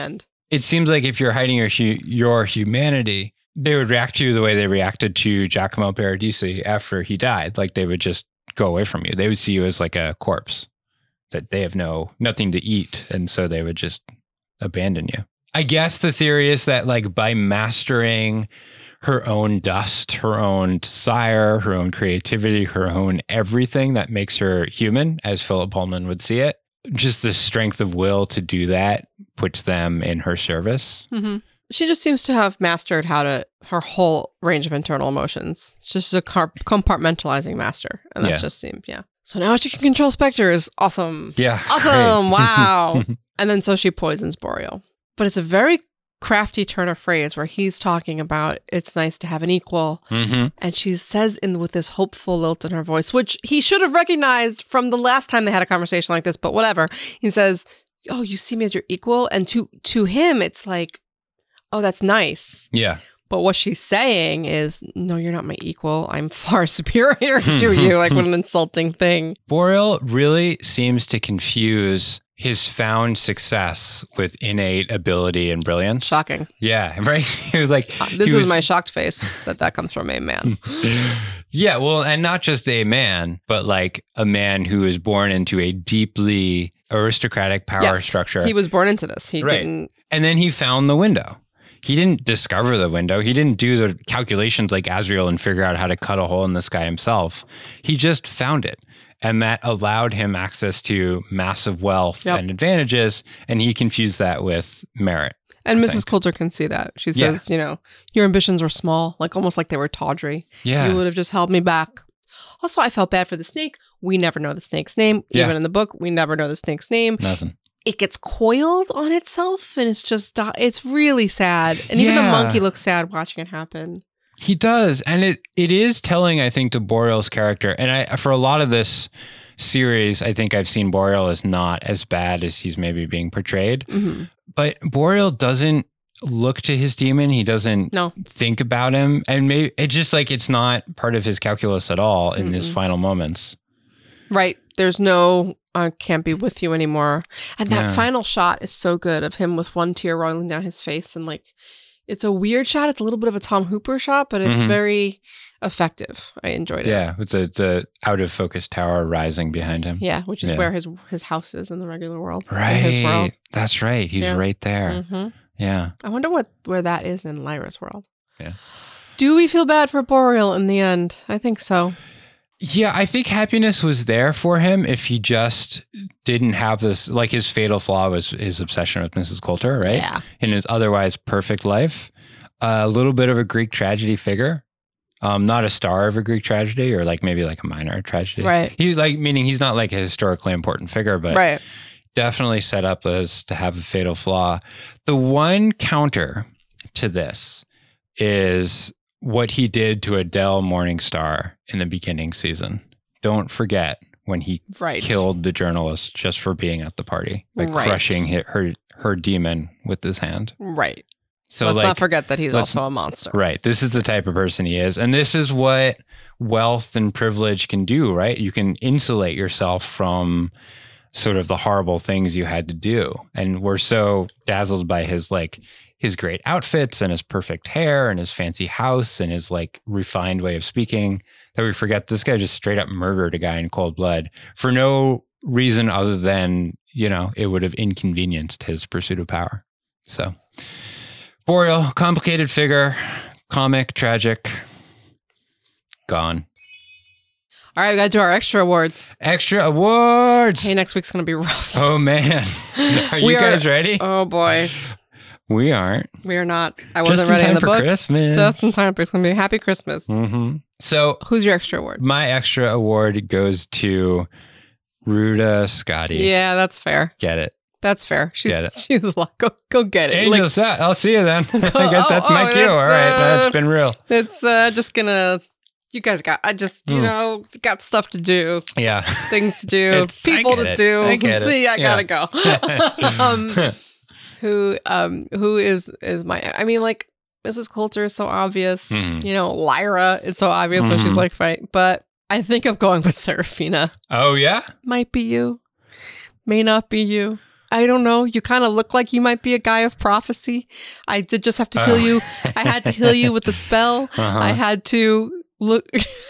it seems like if you're hiding your humanity, they would react to you the way they reacted to Giacomo Paradisi after he died. Like they would just go away from you. They would see you as like a corpse that they have nothing to eat. And so they would just abandon you. I guess the theory is that like by mastering her own dust, her own desire, her own creativity, her own everything that makes her human, as Philip Pullman would see it, just the strength of will to do that puts them in her service. Mm-hmm. She just seems to have mastered her whole range of internal emotions. She's just a compartmentalizing master. And that just seemed, So now she can control specters. Awesome. Yeah. Awesome. Wow. And then so she poisons Boreal. But it's a very crafty turn of phrase where he's talking about it's nice to have an equal. Mm-hmm. And she says with this hopeful lilt in her voice, which he should have recognized from the last time they had a conversation like this, but whatever. He says, oh, you see me as your equal? And to him, it's like, oh, that's nice. Yeah. But what she's saying is, no, you're not my equal. I'm far superior to you. Like, what an insulting thing. Boreal really seems to confuse his found success with innate ability and brilliance. Shocking. Yeah, right? He was like... this is my shocked face that comes from a man. Yeah, well, and not just a man, but like a man who is born into a deeply aristocratic power structure. He was born into this. He didn't... And then he found the window. He didn't discover the window. He didn't do the calculations like Azrael and figure out how to cut a hole in the sky himself. He just found it. And that allowed him access to massive wealth and advantages. And he confused that with merit. And Mrs. Coulter can see that. She says, your ambitions were small, like almost like they were tawdry. Yeah. You would have just held me back. Also, I felt bad for the snake. We never know the snake's name. Even in the book, we never know the snake's name. Nothing. It gets coiled on itself and it's really sad. And even the monkey looks sad watching it happen. He does. And it is telling, I think, to Boreal's character. And for a lot of this series, I think I've seen Boreal as not as bad as he's maybe being portrayed. Mm-hmm. But Boreal doesn't look to his demon. He doesn't think about him. And maybe it's just like it's not part of his calculus at all in his final moments. Right. There's no... I can't be with you anymore. And that final shot is so good of him with one tear rolling down his face. And like, it's a weird shot. It's a little bit of a Tom Hooper shot, but it's very effective. I enjoyed it. Yeah. With the out of focus tower rising behind him. Yeah. Which is where his house is in the regular world. Right. In his world. That's right. He's right there. Mm-hmm. Yeah. I wonder where that is in Lyra's world. Yeah. Do we feel bad for Boreal in the end? I think so. Yeah, I think happiness was there for him if he just didn't have this, like his fatal flaw was his obsession with Mrs. Coulter, right? Yeah. In his otherwise perfect life. A little bit of a Greek tragedy figure. Not a star of a Greek tragedy or like maybe like a minor tragedy. Right. Meaning he's not like a historically important figure, but definitely set up as to have a fatal flaw. The one counter to this is what he did to Adele Morningstar in the beginning season. Don't forget when he killed the journalist just for being at the party, like crushing her demon with his hand. Right. So let's not forget that he's also a monster. Right. This is the type of person he is. And this is what wealth and privilege can do, right? You can insulate yourself from sort of the horrible things you had to do. And we're so dazzled by his great outfits and his perfect hair and his fancy house and his like refined way of speaking that we forget this guy just straight up murdered a guy in cold blood for no reason other than, it would have inconvenienced his pursuit of power. So Boreal, complicated figure, comic, tragic, gone. All right, we got to do our extra awards. Extra awards. Hey, next week's going to be rough. Oh man. Are you guys ready? Oh boy. We aren't. We are not. I wasn't ready in the book. Christmas. Just in time for it's going to be a happy Christmas. Mm-hmm. So, who's your extra award? My extra award goes to Ruta Scotty. Yeah, that's fair. Get it. That's fair. She's a lot. Go get it. Angel set. I'll see you then. I guess that's my cue. All right, that's been real. It's just gonna. You guys got. I just got stuff to do. Yeah, things to do. People to do. I get See, I gotta go. Who is my? I mean, like Mrs. Coulter is so obvious. Lyra is so obvious when she's like fight. But I think I'm going with Serafina. Oh yeah, might be you, may not be you. I don't know. You kind of look like you might be a guy of prophecy. I did just have to heal you. I had to heal you with the spell. I had to look.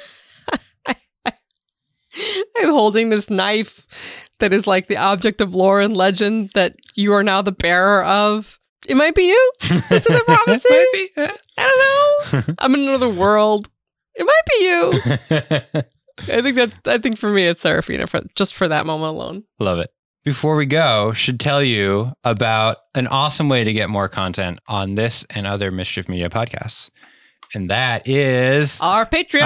I'm holding this knife that is like the object of lore and legend that you are now the bearer of. It might be you. It's in the prophecy. It might be. I don't know. I'm in another world. It might be you. I think for me it's Seraphina just for that moment alone. Love it. Before we go, should tell you about an awesome way to get more content on this and other Mischief Media podcasts. And that is our Patreon.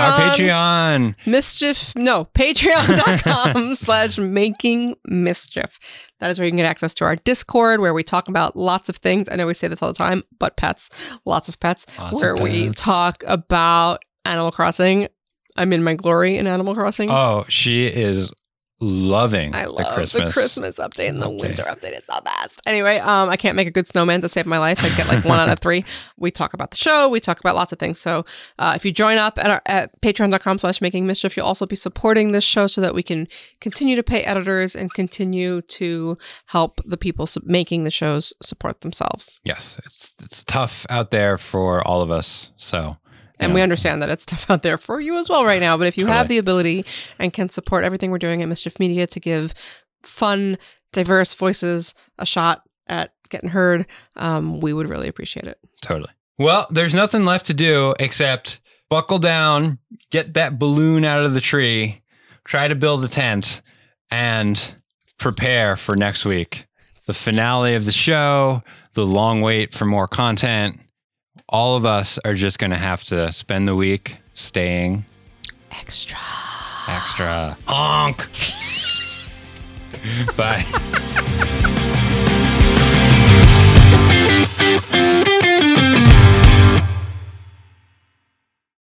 Patreon.com/makingmischief. That is where you can get access to our Discord, where we talk about lots of things. I know we say this all the time, but pets, lots of pets, we talk about Animal Crossing. I'm in my glory in Animal Crossing. Oh, she is loving the Christmas update and the winter update is the best. Anyway, I can't make a good snowman to save my life. I get like 1 out of 3. We talk about the show. We talk about lots of things. So if you join up at patreon.com/makingmischief, you'll also be supporting this show so that we can continue to pay editors and continue to help the people making the shows support themselves. Yes, it's tough out there for all of us. So. And we understand that it's tough out there for you as well right now. But if you have the ability and can support everything we're doing at Mischief Media to give fun, diverse voices a shot at getting heard, we would really appreciate it. Totally. Well, there's nothing left to do except buckle down, get that balloon out of the tree, try to build a tent, and prepare for next week. The finale of the show, the long wait for more content. All of us are just going to have to spend the week staying extra. Honk. Bye.